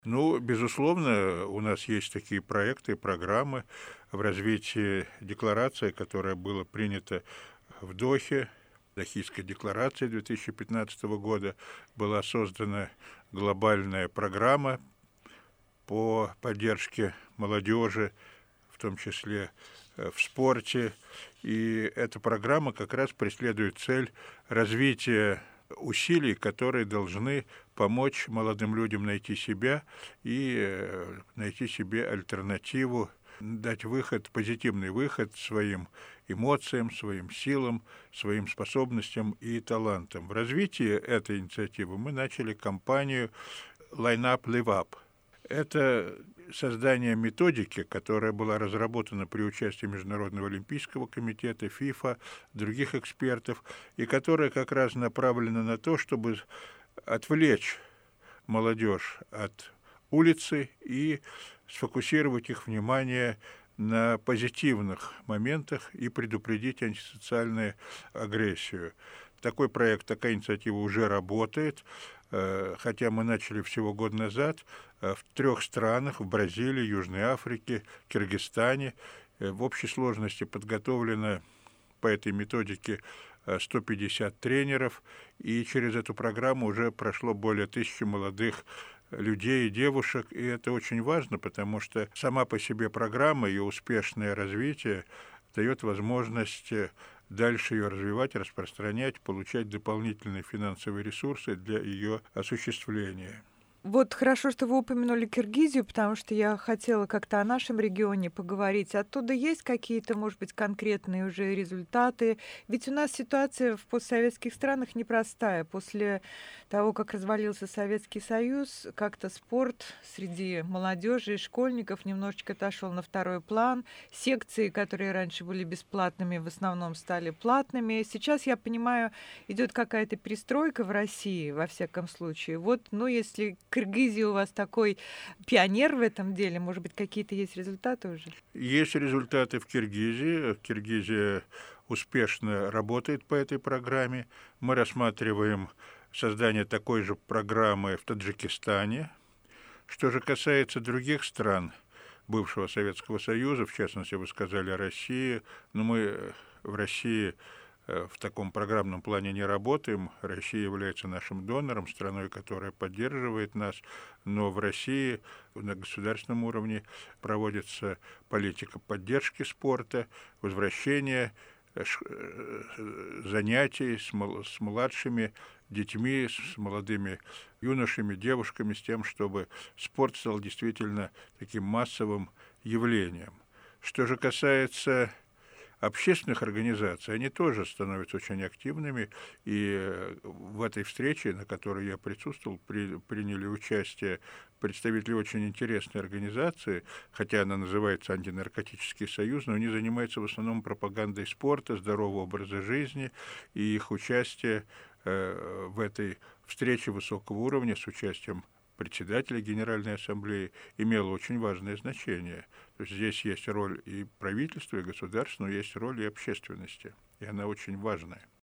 Ну, безусловно, у нас есть такие проекты, программы в развитии декларации, которая была принята в Дохе. Дохийской декларации 2015 года была создана глобальная программа по поддержке молодежи, в том числе в спорте. И эта программа как раз преследует цель развития усилий, которые должны помочь молодым людям найти себя и найти себе альтернативу, дать выход, позитивный выход своим эмоциям, своим силам, своим способностям и талантам. В развитии этой инициативы мы начали кампанию «Line Up, Live Up». Это создание методики, которая была разработана при участии Международного олимпийского комитета, ФИФА, других экспертов, и которая как раз направлена на то, чтобы отвлечь молодежь от улицы и сфокусировать их внимание на позитивных моментах и предупредить антисоциальную агрессию. Такой проект, такая инициатива уже работает, хотя мы начали всего год назад в 3 странах: в Бразилии, Южной Африке, Киргизстане. В общей сложности подготовлено по этой методике 150 тренеров, и через эту программу уже прошло более 1000 молодых людей и девушек, и это очень важно, потому что сама по себе программа, ее успешное развитие дает возможность дальше ее развивать, распространять, получать дополнительные финансовые ресурсы для ее осуществления. Вот хорошо, что вы упомянули Киргизию, потому что я хотела как-то о нашем регионе поговорить. Оттуда есть какие-то, может быть, конкретные уже результаты? Ведь у нас ситуация в постсоветских странах непростая. После того, как развалился Советский Союз, как-то спорт среди молодежи и школьников немножечко отошел на второй план. Секции, которые раньше были бесплатными, в основном стали платными. Сейчас, я понимаю, идет какая-то перестройка в России, во всяком случае. Вот, ну, если Киргизия у вас такой пионер в этом деле, может быть, какие-то есть результаты уже? Есть результаты в Киргизии. Киргизия успешно работает по этой программе. Мы рассматриваем создание такой же программы в Таджикистане. Что же касается других стран бывшего Советского Союза, в частности, вы сказали о России, но мы в России в таком программном плане не работаем. Россия является нашим донором, страной, которая поддерживает нас, но в России на государственном уровне проводится политика поддержки спорта, возвращения занятий с младшими детьми, с молодыми юношами, девушками, с тем, чтобы спорт стал действительно таким массовым явлением. Что же касается общественных организаций, они тоже становятся очень активными, и в этой встрече, на которой я присутствовал, приняли участие представители очень интересной организации, хотя она называется «Антинаркотический союз», но они занимаются в основном пропагандой спорта, здорового образа жизни, и их участие в этой встрече высокого уровня с участием председателя Генеральной Ассамблеи имело очень важное значение. То есть здесь есть роль и правительства, и государства, но есть роль и общественности, и она очень важная.